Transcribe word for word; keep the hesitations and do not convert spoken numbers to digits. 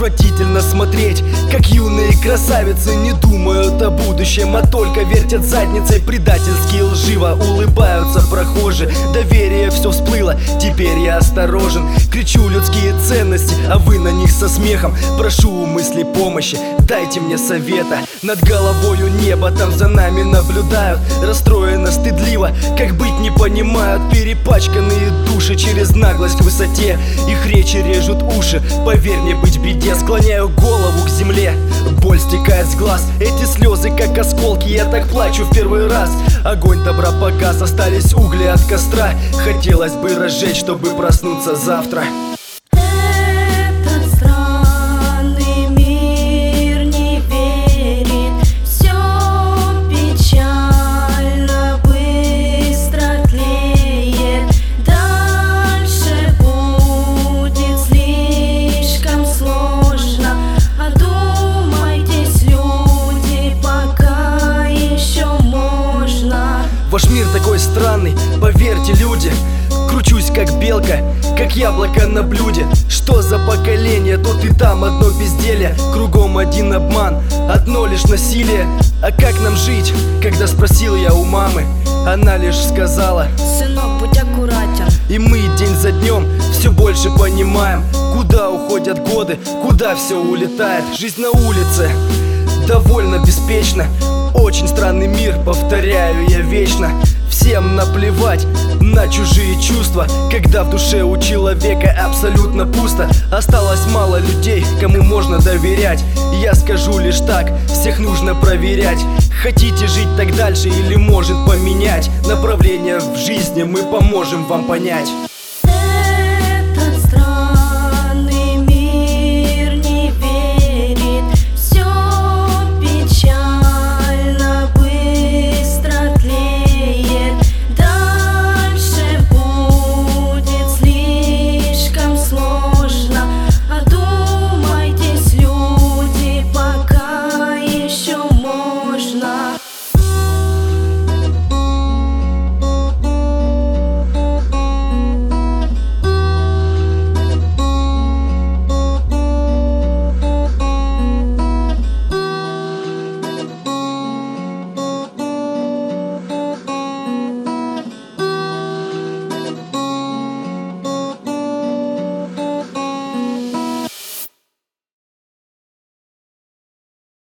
Отвратительно смотреть, как юные красавицы не думают о будущем, а только вертят задницей, предательски и лживо улыбаются прохожие. Доверие все всплыло, теперь я осторожен. Кричу людские ценности, а вы на них со смехом. Прошу у мысли помощи, дайте мне совета. Над головою небо, там за нами наблюдают. Расстроено, стыдливо, как быть не понимают. Перепачканные души через наглость к высоте. Их речи режут уши, поверь мне, быть в беде. Склоняю голову к земле, боль стекает с глаз. Эти слезы как осколки, я так плачу в первый раз. Огонь добра погас, остались угли от костра. Хотелось бы разжечь, чтобы проснуться завтра. Ваш мир такой странный, поверьте, люди. Кручусь как белка, как яблоко на блюде. Что за поколение, тут и там одно безделье. Кругом один обман, одно лишь насилие. А как нам жить, когда спросил я у мамы? Она лишь сказала: сынок, будь аккуратен. И мы день за днем все больше понимаем, куда уходят годы, куда все улетает. Жизнь на улице довольно беспечна. Очень странный мир, повторяю я вечно. Всем наплевать на чужие чувства, когда в душе у человека абсолютно пусто. Осталось мало людей, кому можно доверять. Я скажу лишь так, всех нужно проверять. Хотите жить так дальше или может поменять направление в жизни, мы поможем вам понять.